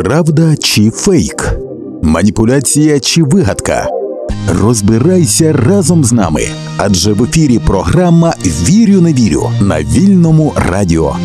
Правда чи фейк? Маніпуляція чи вигадка? Розбирайся разом з нами, адже в ефірі програма «Вірю, не вірю» на Вільному радіо.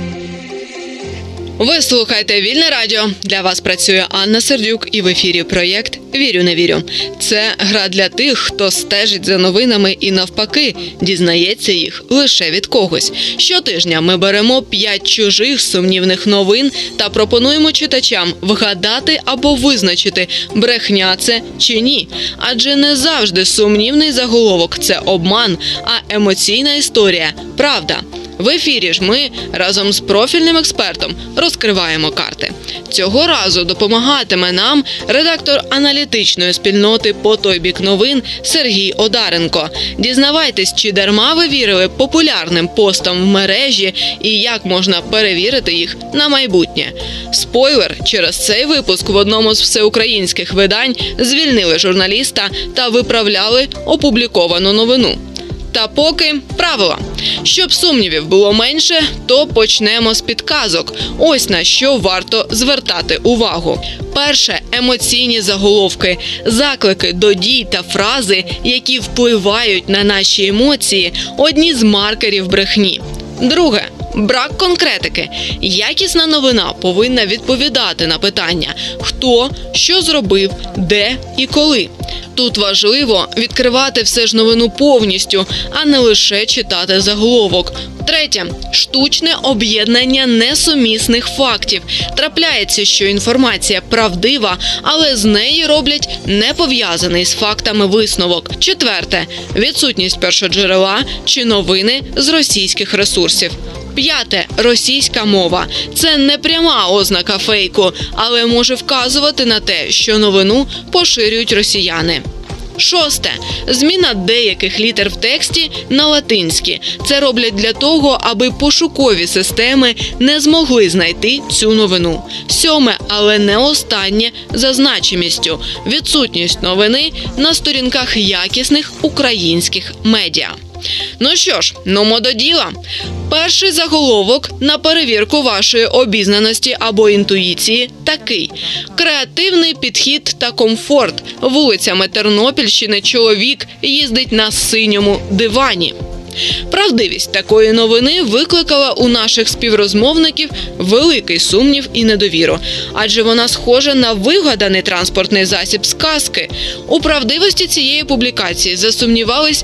Ви слухаєте Вільне радіо. Для вас працює Анна Сердюк і в ефірі проєкт «Вірю, не вірю». Це гра для тих, хто стежить за новинами і навпаки дізнається їх лише від когось. Щотижня ми беремо 5 чужих сумнівних новин та пропонуємо читачам вгадати або визначити, брехня це чи ні. Адже не завжди сумнівний заголовок – це обман, а емоційна історія – правда. В ефірі ж ми разом з профільним експертом розкриваємо карти. Цього разу допомагатиме нам редактор аналітичної спільноти «По той бік новин» Сергій Одаренко. Дізнавайтесь, чи дарма ви вірили популярним постам в мережі і як можна перевірити їх на майбутнє. Спойлер, через цей випуск в одному з всеукраїнських видань звільнили журналіста та виправляли опубліковану новину. Та поки правила. Щоб сумнівів було менше, то почнемо з підказок. Ось на що варто звертати увагу. Перше – емоційні заголовки. Заклики до дій та фрази, які впливають на наші емоції – одні з маркерів брехні. Друге – брак конкретики. Якісна новина повинна відповідати на питання – хто, що зробив, де і коли. Тут важливо відкривати все ж новину повністю, а не лише читати заголовок. Третє – штучне об'єднання несумісних фактів. Трапляється, що інформація правдива, але з неї роблять непов'язаний з фактами висновок. Четверте – відсутність першоджерела чи новини з російських ресурсів. П'яте – російська мова. Це не пряма ознака фейку, але може вказувати на те, що новину поширюють росіяни. Шосте – зміна деяких літер в тексті на латинські. Це роблять для того, аби пошукові системи не змогли знайти цю новину. Сьоме, але не останнє за значимістю – відсутність новини на сторінках якісних українських медіа. Ну що ж, нумо до діла. Перший заголовок на перевірку вашої обізнаності або інтуїції такий. Креативний підхід та комфорт. Вулицями Тернопільщини чоловік їздить на синьому дивані. Правдивість такої новини викликала у наших співрозмовників великий сумнів і недовіру, адже вона схожа на вигаданий транспортний засіб з казки. У правдивості цієї публікації засумнівались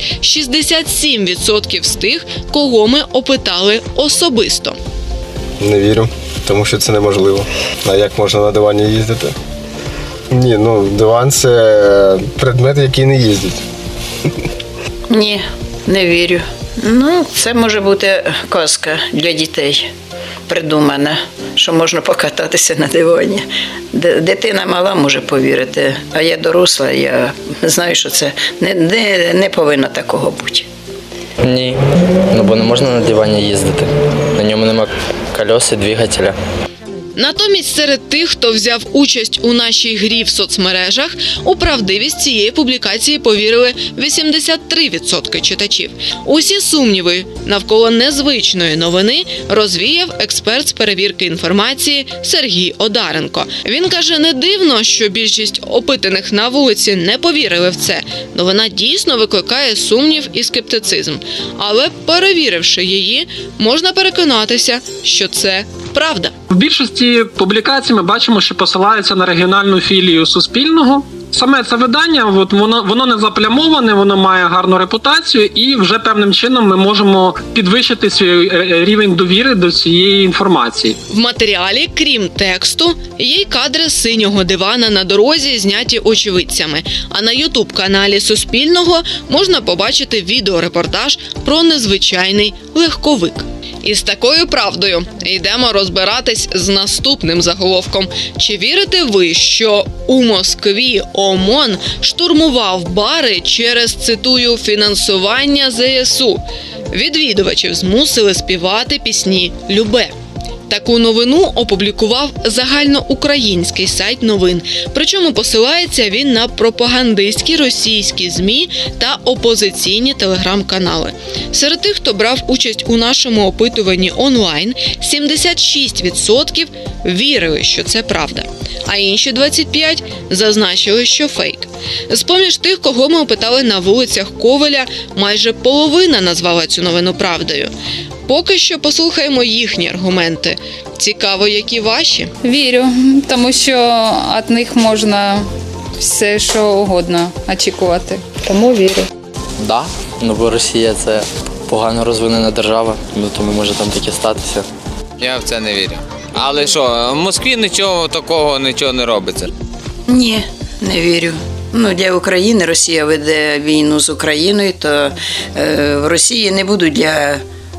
67% з тих, кого ми опитали особисто. Не вірю, тому що це неможливо. А як можна на дивані їздити? Ні, диван – це предмет, який не їздить. Ні, не вірю. Це може бути казка для дітей придумана, що можна покататися на дивані. Дитина мала може повірити, а я доросла, я знаю, що це не повинно такого бути. Ні, бо не можна на дивані їздити. На ньому нема колес і двигателя. Натомість серед тих, хто взяв участь у нашій грі в соцмережах, у правдивість цієї публікації повірили 83% читачів. Усі сумніви навколо незвичної новини розвіяв експерт з перевірки інформації Сергій Одаренко. Він каже, не дивно, що більшість опитаних на вулиці не повірили в це. Новина дійсно викликає сумнів і скептицизм. Але перевіривши її, можна переконатися, що це правда. В більшості публікацій ми бачимо, що посилаються на регіональну філію Суспільного. Саме це видання, воно не заплямоване, воно має гарну репутацію і вже певним чином ми можемо підвищити свій рівень довіри до цієї інформації. В матеріалі, крім тексту, є й кадри синього дивана на дорозі, зняті очевидцями. А на ютуб-каналі Суспільного можна побачити відеорепортаж про незвичайний легковик. І з такою правдою йдемо розбиратись з наступним заголовком. Чи вірите ви, що у Москві ОМОН штурмував бари через, цитую, фінансування ЗСУ? Відвідувачів змусили співати пісні «Любе». Таку новину опублікував загальноукраїнський сайт новин. Причому посилається він на пропагандистські російські ЗМІ та опозиційні телеграм-канали. Серед тих, хто брав участь у нашому опитуванні онлайн, 76% вірили, що це правда, а інші 25% зазначили, що фейк. З-поміж тих, кого ми опитали на вулицях Ковеля, майже половина назвала цю новину правдою. Поки що послухаємо їхні аргументи. Цікаво, які ваші? Вірю, тому що від них можна все, що угодно очікувати. Тому вірю. Да, бо Росія – це погано розвинена держава, тому може там таке статися. Я в це не вірю. Але що, в Москві нічого такого не робиться. Ні, не вірю. Для України Росія веде війну з Україною, то в Росії не будуть для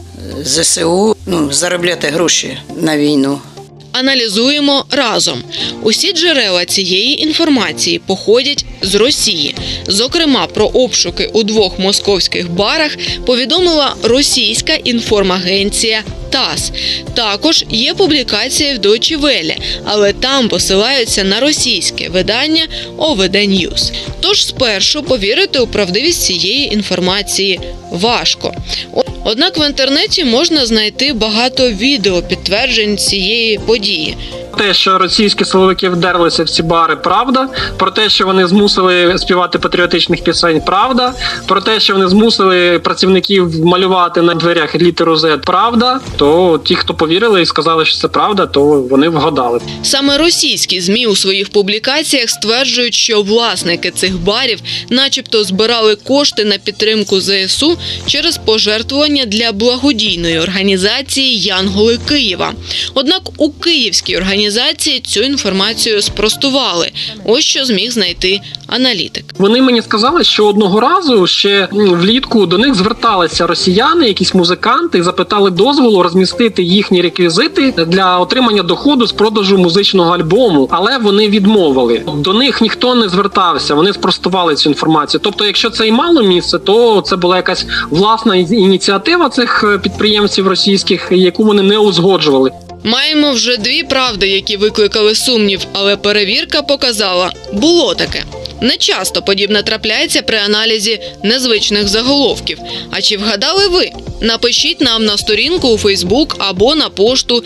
ЗСУ заробляти гроші на війну. Аналізуємо разом. Усі джерела цієї інформації походять з Росії. Зокрема, про обшуки у 2 московських барах повідомила російська інформагенція ТАСС. Також є публікація в Deutsche Welle, але там посилаються на російське видання ОВД News. Тож спершу повірити у правдивість цієї інформації важко. Однак в інтернеті можна знайти багато відео підтверджень цієї події. Те, що російські силовики вдерлися в ці бари – правда. Про те, що вони змусили співати патріотичних пісень – правда. Про те, що вони змусили працівників малювати на дверях літеру «З» – правда. То ті, хто повірили і сказали, що це правда, то вони вгадали. Саме російські ЗМІ у своїх публікаціях стверджують, що власники цих барів начебто збирали кошти на підтримку ЗСУ через пожертвування для благодійної організації «Янголи Києва». Однак у київській організації цю інформацію спростували. Ось що зміг знайти аналітик. Вони мені сказали, що одного разу ще влітку до них зверталися росіяни, якісь музиканти, і запитали дозволу розмістити їхні реквізити для отримання доходу з продажу музичного альбому, але вони відмовили. До них ніхто не звертався, вони спростували цю інформацію. Тобто, якщо це і мало місце, то це була якась власна ініціатива цих підприємців російських, яку вони не узгоджували. Маємо вже 2 правди, які викликали сумнів, але перевірка показала – було таке. Не часто подібне трапляється при аналізі незвичних заголовків. А чи вгадали ви? Напишіть нам на сторінку у Facebook або на пошту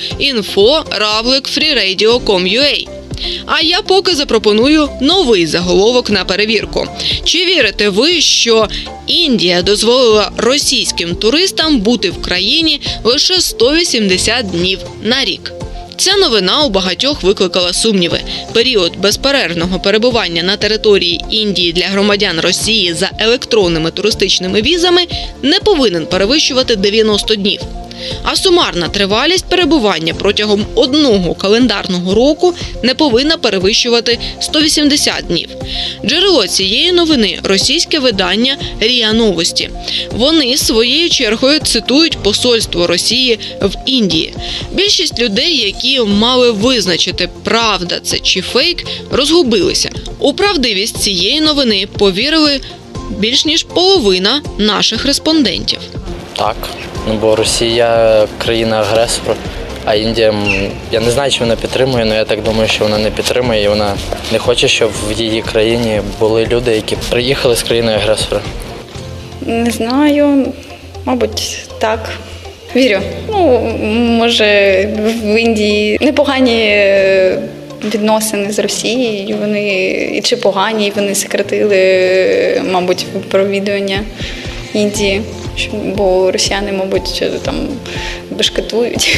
info@freeradio.com.ua. А я поки запропоную новий заголовок на перевірку. Чи вірите ви, що Індія дозволила російським туристам бути в країні лише 180 днів на рік? Ця новина у багатьох викликала сумніви. Період безперервного перебування на території Індії для громадян Росії за електронними туристичними візами не повинен перевищувати 90 днів. А сумарна тривалість перебування протягом 1 календарного року не повинна перевищувати 180 днів. Джерело цієї новини – російське видання «РІА Новості». Вони своєю чергою цитують посольство Росії в Індії. Більшість людей, які мали визначити, правда це чи фейк, розгубилися. У правдивість цієї новини повірили більш ніж половина наших респондентів. Так, бо Росія – країна-агресор, а Індія, я не знаю, чи вона підтримує, але я так думаю, що вона не підтримує, і вона не хоче, щоб в її країні були люди, які приїхали з країни-агресора. Не знаю, мабуть, так. Вірю. Може, в Індії непогані відносини з Росією, вони чи погані, і вони сократили, мабуть, провідування Індії. Бо росіяни, мабуть, там бешкетують.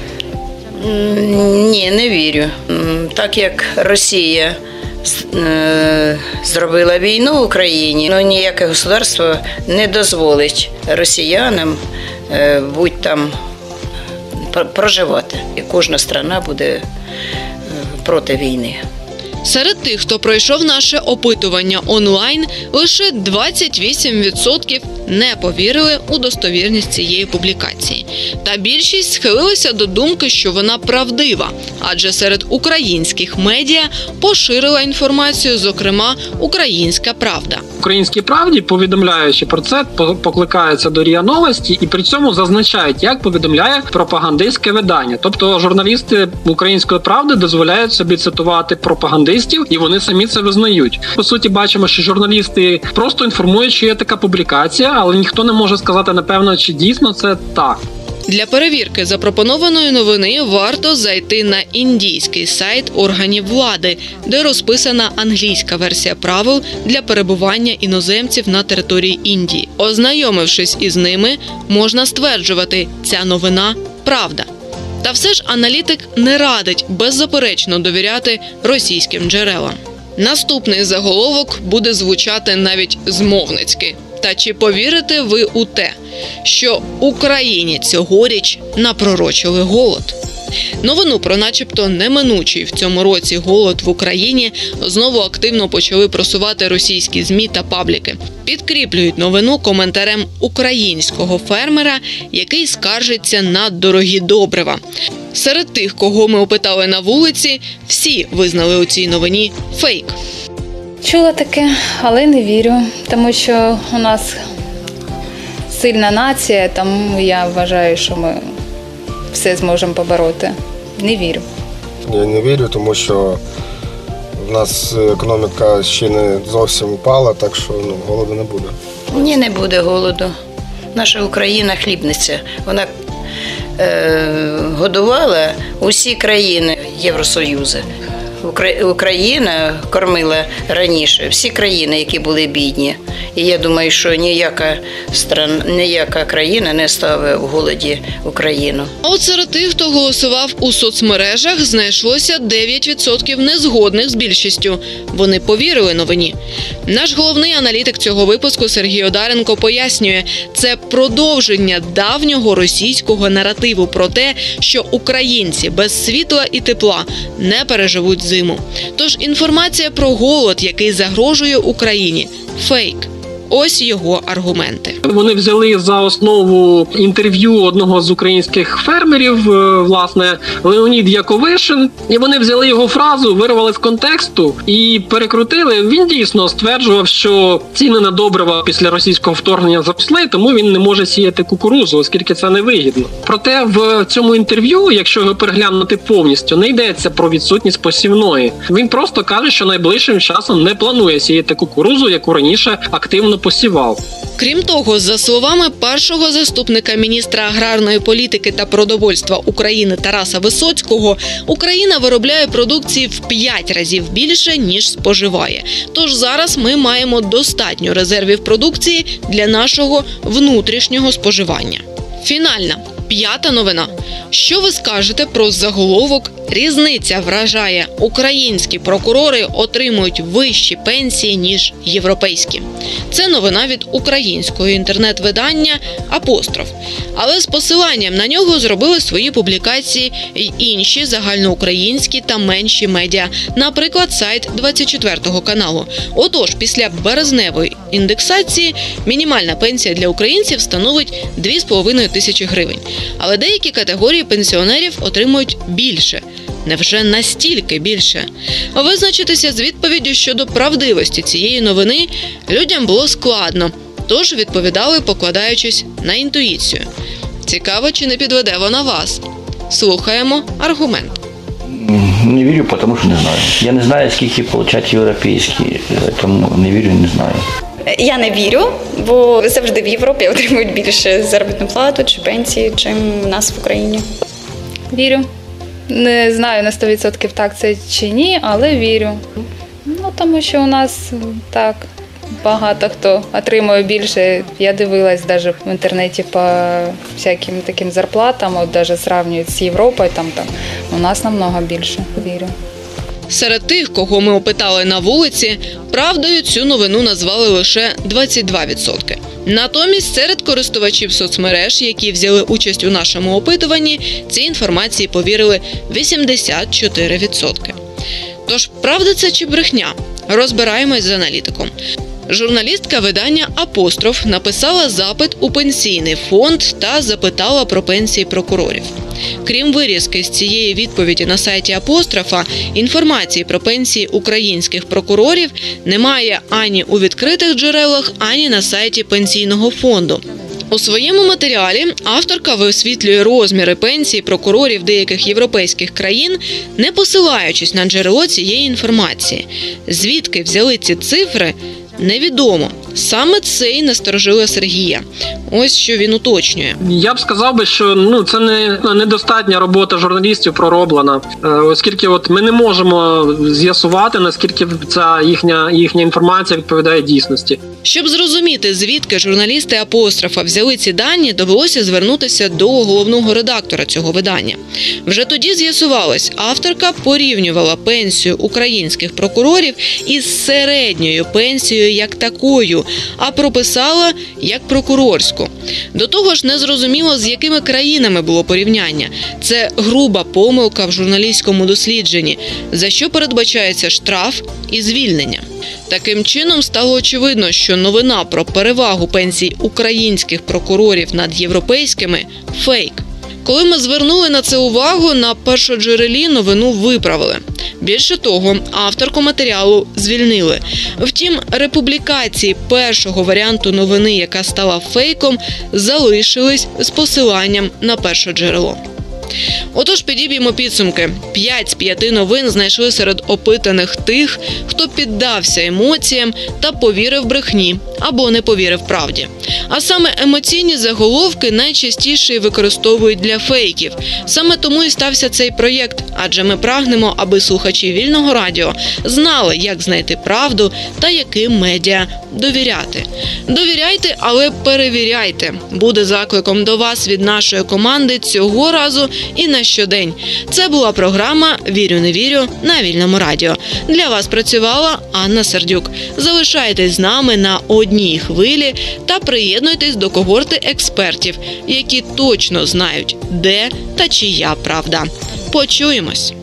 Ні, не вірю. Так як Росія зробила війну в Україні, ніяке государство не дозволить росіянам будь там проживати. І кожна країна буде проти війни. Серед тих, хто пройшов наше опитування онлайн, лише 28% не повірили у достовірність цієї публікації. Та більшість схилилися до думки, що вона правдива, адже серед українських медіа поширила інформацію, зокрема, «Українська правда». «Українській правді», повідомляючи про це, покликаються до РІА Новості і при цьому зазначають, як повідомляє пропагандистське видання. Тобто журналісти «Української правди» дозволяють собі цитувати пропагандистів, і вони самі це визнають. По суті, бачимо, що журналісти просто інформують, що є така публікація, але ніхто не може сказати, напевно, чи дійсно це так. Для перевірки запропонованої новини варто зайти на індійський сайт органів влади, де розписана англійська версія правил для перебування іноземців на території Індії. Ознайомившись із ними, можна стверджувати, ця новина – правда. Та все ж аналітик не радить беззаперечно довіряти російським джерелам. Наступний заголовок буде звучати навіть змовницьки. Та чи повірите ви у те, що Україні цьогоріч напророчили голод? Новину про начебто неминучий в цьому році голод в Україні знову активно почали просувати російські ЗМІ та пабліки. Підкріплюють новину коментарем українського фермера, який скаржиться на дорогі добрива. Серед тих, кого ми опитали на вулиці, всі визнали у цій новині фейк. Чула таке, але не вірю, тому що у нас сильна нація, тому я вважаю, що ми все зможемо побороти. Не вірю. Я не вірю, тому що в нас економіка ще не зовсім упала, так що голоду не буде. Ні, не буде голоду. Наша Україна хлібниця. Вона годувала усі країни Євросоюзу. Україна кормила раніше всі країни, які були бідні. І я думаю, що ніяка країна не ставить в голоді Україну. А от серед тих, хто голосував у соцмережах, знайшлося 9% незгодних з більшістю. Вони повірили новині. Наш головний аналітик цього випуску Сергій Одаренко пояснює, це продовження давнього російського наративу про те, що українці без світла і тепла не переживуть зиму. Тож інформація про голод, який загрожує Україні – фейк. Ось його аргументи. Вони взяли за основу інтерв'ю одного з українських фермерів, власне, Леонід Яковишин, і вони взяли його фразу, вирвали з контексту і перекрутили. Він дійсно стверджував, що ціни на добрива після російського вторгнення зросли, тому він не може сіяти кукурудзу, оскільки це невигідно. Проте в цьому інтерв'ю, якщо його переглянути повністю, не йдеться про відсутність посівної. Він просто каже, що найближчим часом не планує сіяти кукурудзу, яку раніше активно посівав. Крім того, за словами першого заступника міністра аграрної політики та продовольства України Тараса Висоцького, Україна виробляє продукції в 5 разів більше, ніж споживає. Тож зараз ми маємо достатньо резервів продукції для нашого внутрішнього споживання. Фінальна, 5-та новина. Що ви скажете про заголовок «Різниця вражає. Українські прокурори отримують вищі пенсії, ніж європейські». Це новина від українського інтернет-видання «Апостроф». Але з посиланням на нього зробили свої публікації й інші загальноукраїнські та менші медіа, наприклад, сайт 24 каналу. Отож, після березневої індексації мінімальна пенсія для українців становить 2,5 тисячі гривень. Але деякі категорії пенсіонерів отримують більше. Невже настільки більше? Визначитися з відповіддю щодо правдивості цієї новини людям було складно, тож відповідали, покладаючись на інтуїцію. Цікаво, чи не підведе вона вас? Слухаємо аргумент. Не вірю, тому що не знаю. Я не знаю, скільки отримують європейські, тому не вірю, не знаю. Я не вірю, бо завжди в Європі отримують більше заробітну плату чи пенсії, чим у нас в Україні. Вірю. Не знаю на 100% так це чи ні, але вірю. Тому що у нас так багато хто отримує більше. Я дивилась навіть в інтернеті по всяким таким зарплатам, от навіть сравнюють з Європою, там у нас намного більше, вірю. Серед тих, кого ми опитали на вулиці, правдою цю новину назвали лише 22%. Натомість серед користувачів соцмереж, які взяли участь у нашому опитуванні, цій інформації повірили 84%. Тож, правда це чи брехня? Розбираємось з аналітиком. Журналістка видання «Апостроф» написала запит у пенсійний фонд та запитала про пенсії прокурорів. Крім вирізки з цієї відповіді на сайті «Апострофа», інформації про пенсії українських прокурорів немає ані у відкритих джерелах, ані на сайті пенсійного фонду. У своєму матеріалі авторка висвітлює розміри пенсій прокурорів деяких європейських країн, не посилаючись на джерело цієї інформації. Звідки взяли ці цифри – невідомо. Саме це й насторожило Сергія. Ось що він уточнює. Я б сказав, що це недостатня робота журналістів пророблена, оскільки ми не можемо з'ясувати, наскільки ця їхня інформація відповідає дійсності. Щоб зрозуміти, звідки журналісти «Апострофа» взяли ці дані, довелося звернутися до головного редактора цього видання. Вже тоді з'ясувалось, авторка порівнювала пенсію українських прокурорів із середньою пенсією як такою, а прописала як прокурорську. До того ж, не зрозуміло, з якими країнами було порівняння. Це груба помилка в журналістському дослідженні, за що передбачається штраф і звільнення. Таким чином, стало очевидно, що новина про перевагу пенсій українських прокурорів над європейськими – фейк. Коли ми звернули на це увагу, на першоджерелі новину виправили. Більше того, авторку матеріалу звільнили. Втім, републікації першого варіанту новини, яка стала фейком, залишились з посиланням на першоджерело. Отож, підіб'ємо підсумки. 5 з 5 новин знайшли серед опитаних тих, хто піддався емоціям та повірив брехні або не повірив правді. А саме емоційні заголовки найчастіше використовують для фейків. Саме тому і стався цей проєкт, адже ми прагнемо, аби слухачі Вільного радіо знали, як знайти правду та яким медіа довіряти. Довіряйте, але перевіряйте. Буде закликом до вас від нашої команди цього разу і на щодень. Це була програма «Вірю, не вірю» на Вільному радіо. Для вас працювала Анна Сердюк. Залишайтесь з нами на одній хвилі та приєднуйтесь до когорти експертів, які точно знають, де та чия правда. Почуємось!